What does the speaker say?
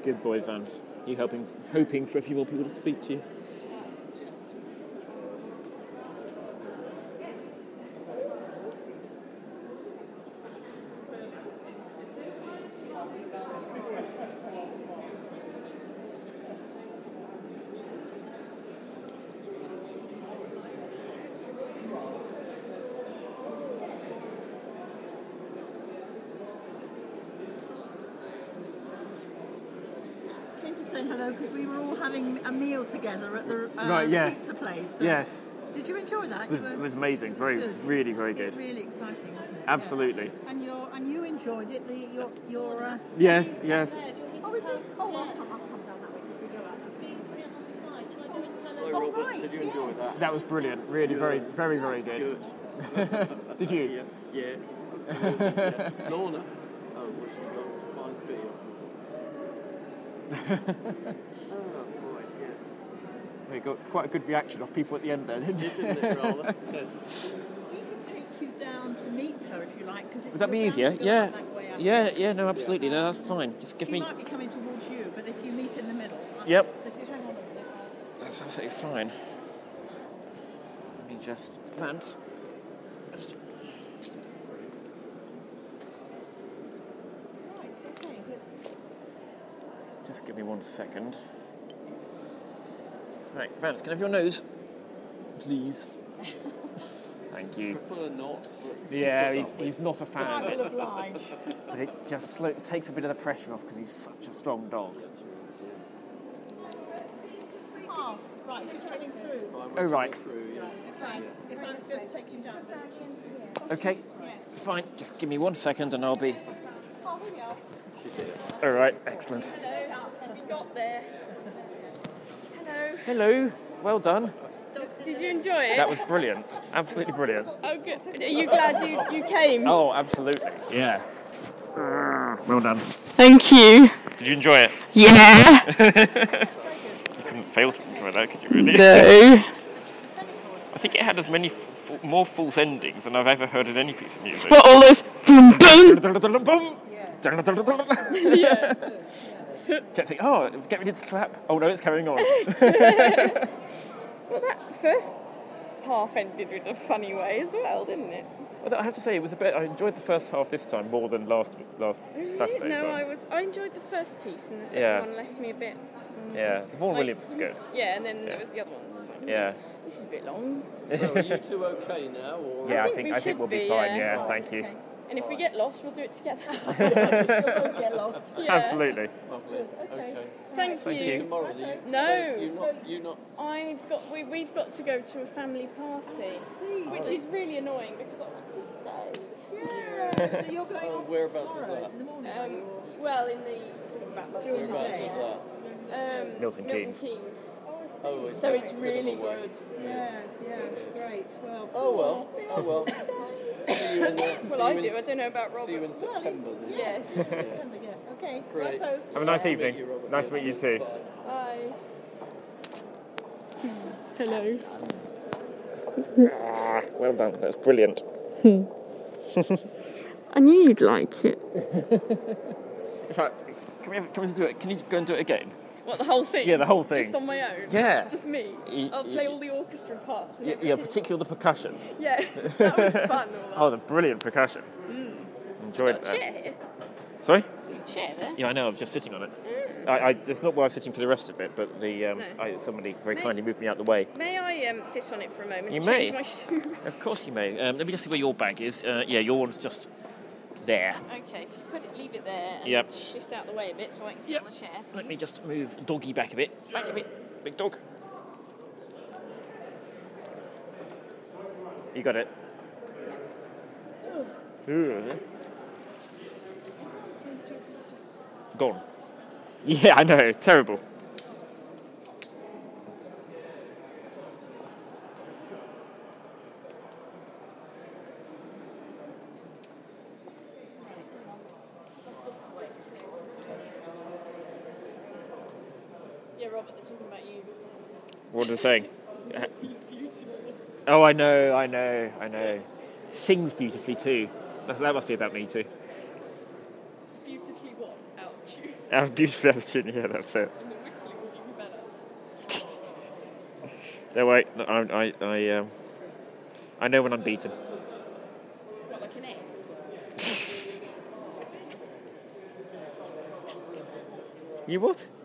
Good boy, Vance. You hoping for a few more people to speak to you. To say hello because we were all having a meal together at the pizza place. So Yes. Did you enjoy that? It was amazing. Really very good. Really exciting, wasn't it? Absolutely. Yeah. And you enjoyed it. Your Yes. Oh, is it? Oh, I'll come down that way because we go out. Hello, Robert. Did you enjoy that? That was brilliant. Really very good. Did you? Yeah. Absolutely. Yeah. Lorna. Oh, what's she got to find fee or something? Oh, boy, yes. We got quite a good reaction off people at the end there, didn't you? Didn't it, rather? Yes. We could take you down to meet her if you like. Would that be easier? Yeah, no, absolutely. No, that's fine. Just give me... She might be coming towards you, but if you meet in the middle... Yep. So if you hang on a minute... That's absolutely fine. Let me just... Vance. Right, okay, let's... Just give me 1 second. Right, Vance, can I have your nose? Please. Thank you. Prefer not. Yeah, he's not a fan I of will it. oblige. But it just takes a bit of the pressure off because he's such a strong dog. Oh, right, she's coming through. Oh, right. Okay, it's I'm just going to take you down. Okay, fine. Just give me 1 second and I'll be... Oh, here we are. She's here. All right, excellent. Hello, we got there. Hello. Hello, well done. Did you enjoy it? That was brilliant. Absolutely brilliant. Oh, good. Are you glad you came? Oh, absolutely. Yeah. Well done. Thank you. Did you enjoy it? Yeah. You couldn't fail to enjoy that, could you really? No. I think it had as many more false endings than I've ever heard in any piece of music. What, all those boom boom? Yeah. Kept thinking, oh, get ready to clap. Oh no, it's carrying on. Well, that first half ended in a funny way as well, didn't it? Well, I have to say, it was a bit. I enjoyed the first half this time more than last Saturday. No, so. I enjoyed the first piece, and the second one left me a bit. Yeah, the Vaughan Williams was good. Yeah, and then there was the other one. Yeah. This is a bit long. So are you two okay now? Or? Yeah, I we think we'll be should be, fine. yeah. Yeah, thank you. Okay. And if we get lost, we'll do it together. We'll both get lost. Yeah. Absolutely. Lovely. Okay. Thank Thank you. you. Tomorrow, No. You not. We've got to go to a family party, which is really annoying because I want to stay. Yeah. So you're going off Whereabouts is tomorrow that? in the morning. Well, in the sort of about Whereabouts is that? Milton Keynes. Oh, it's So a it's bit really of a way. good. Yeah, great. Well. Oh well. See you in Well, I do. I don't know about Robert. See you in September. Then. Yes. September, yeah. Okay. Great. So, Have a nice Meet evening. you, Robert. Nice to meet you too. Bye. Hello. Well done. That's brilliant. I knew you'd like it. In fact, can we do it? Can you go and do it again? What, the whole thing? Yeah, the whole thing. Just on my own? Yeah. Just me? I'll play all the orchestra parts. And Yeah, particularly the percussion. Yeah, that was fun. Oh, the brilliant percussion. Enjoyed Got a that. chair here. Sorry? There's a chair there. Yeah, I know. I was just sitting on it. It's not where I was sitting for the rest of it, but somebody very kindly moved me out the way. May I sit on it for a moment? You Change may. my shoes. Of course you may. Let me just see where your bag is. Yeah, your one's just there. Okay, if you leave it there and Yep. shift out the way a bit so I can sit Yep. on the chair. Let me just move doggy back a bit. Back a bit. Big dog. You got it. Gone. Yeah, I know. Terrible. Yeah, Robert, they're talking about you. What are they saying? Oh, I know. Sings beautifully too. That must be about me too. Beautifully what? Out you. Beautifully out of tune, yeah, that's it. And the whistling was even better. No, wait, I know when I'm beaten. What, like an egg? You what?